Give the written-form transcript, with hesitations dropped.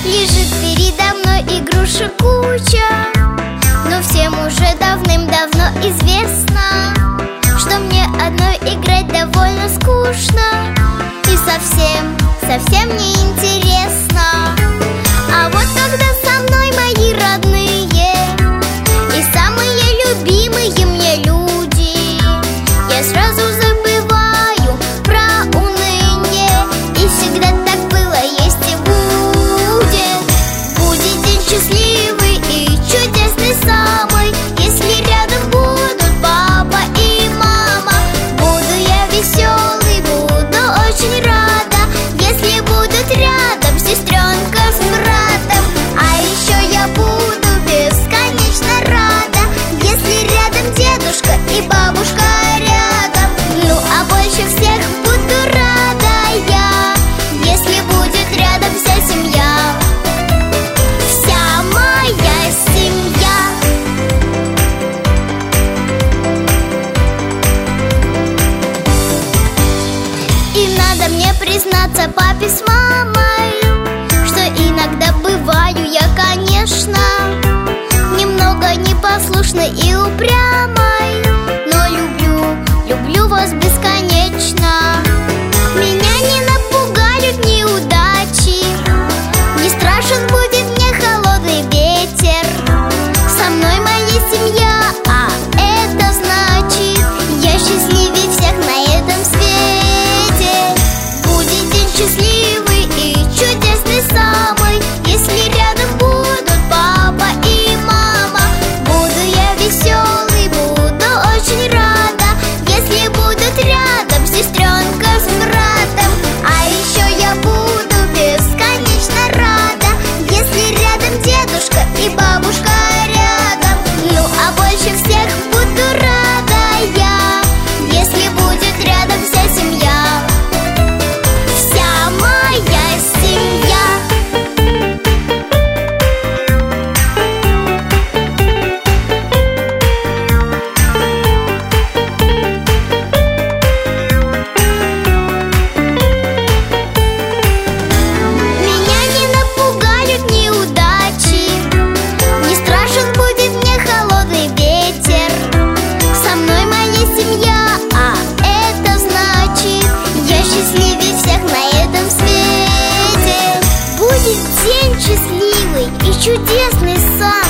Лежит передо мной игрушек куча, но всем уже давным-давно известно, что мне одной играть довольно скучно и совсем не интересно. А вот когда со мной мои родные и самые любимые мне люди, я сразу забываю про уныние. И всегда так было, есть и будет. Будет день счастливый и чудесный самый, если рядом будут папа и мама. Буду я веселый, буду очень рада, если будут рядом сестренка с братом. А еще я буду бесконечно рада, если рядом дедушка и бабушка рядом. Ну а больше всех буду рада я, если будет рядом вся семья. Вся моя семья. И надо мне признаться папе с мамой, что иногда бываю я, конечно, немного непослушной и упрямой, но люблю вас бесконечно. Меня не напугают неудачи, не страшен будет мне холодный ветер. Со мной моя семья, а это значит, я счастливее всех на этом свете. Будет день счастливый и чудесный самый, если рядом будут папа и мама. Буду я веселый, буду очень рада, если будут рядом сестренка с братом. А еще я буду бесконечно рада, если рядом дедушка и бабушка рядом. Ну а больше всех буду рада я, если будет рядом вся семья. Вся моя семья. Меня не напугают неудачи, не страшен будет мне холодный ветер. Со мной моя семья, а это значит, я счастливее всех на этом свете. Будет день счастливый и чудесный сан.